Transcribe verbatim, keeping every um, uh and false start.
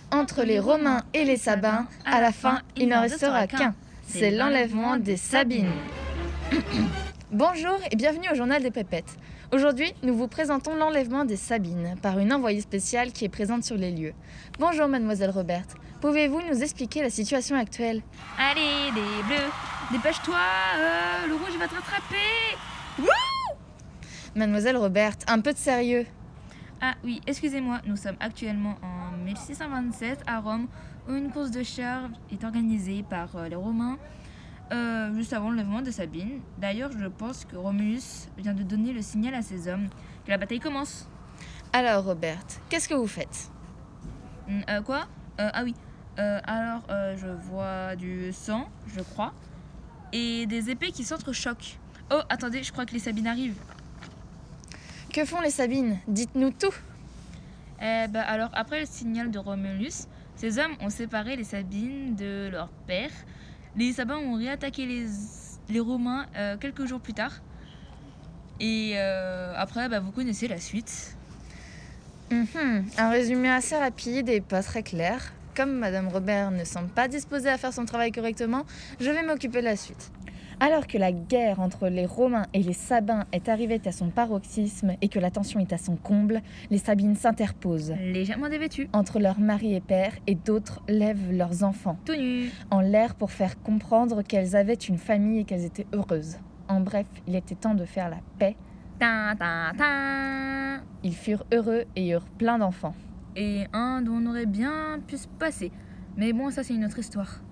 Entre les Romains et les Sabins, à la fin, il n'en restera qu'un. C'est l'enlèvement des Sabines. Bonjour et bienvenue au Journal des Pépettes. Aujourd'hui, nous vous présentons l'enlèvement des Sabines par une envoyée spéciale qui est présente sur les lieux. Bonjour mademoiselle Robert, pouvez-vous nous expliquer la situation actuelle? Allez, les bleus, dépêche-toi, euh, le rouge va te rattraper. Wouh! Mademoiselle Robert, un peu de sérieux. Ah oui, excusez-moi, nous sommes actuellement en mille six cent vingt-sept à Rome, où une course de chars est organisée par euh, les Romains, euh, juste avant l'enlèvement de Sabine. D'ailleurs, je pense que Romulus vient de donner le signal à ses hommes que la bataille commence. Alors Robert, qu'est-ce que vous faites? Hum, euh, quoi euh, Ah oui, euh, alors euh, je vois du sang, je crois, et des épées qui s'entrechoquent. Oh, attendez, je crois que les Sabines arrivent. Que font les Sabines? Dites-nous tout. Eh ben, alors, après le signal de Romulus, ces hommes ont séparé les Sabines de leur père. Les Sabins ont réattaqué les, les Romains euh, quelques jours plus tard. Et euh, après, bah, vous connaissez la suite. Mmh, un résumé assez rapide et pas très clair. Comme Madame Robert ne semble pas disposée à faire son travail correctement, je vais m'occuper de la suite. Alors que la guerre entre les Romains et les Sabins est arrivée à son paroxysme et que la tension est à son comble, les Sabines s'interposent. Légèrement dévêtues. Entre leurs maris et pères, et d'autres lèvent leurs enfants Tout nus. en l'air pour faire comprendre qu'elles avaient une famille et qu'elles étaient heureuses. En bref, il était temps de faire la paix. Ta, ta, ta. Ils furent heureux et eurent plein d'enfants. Et un dont on aurait bien pu se passer. Mais bon, ça c'est une autre histoire.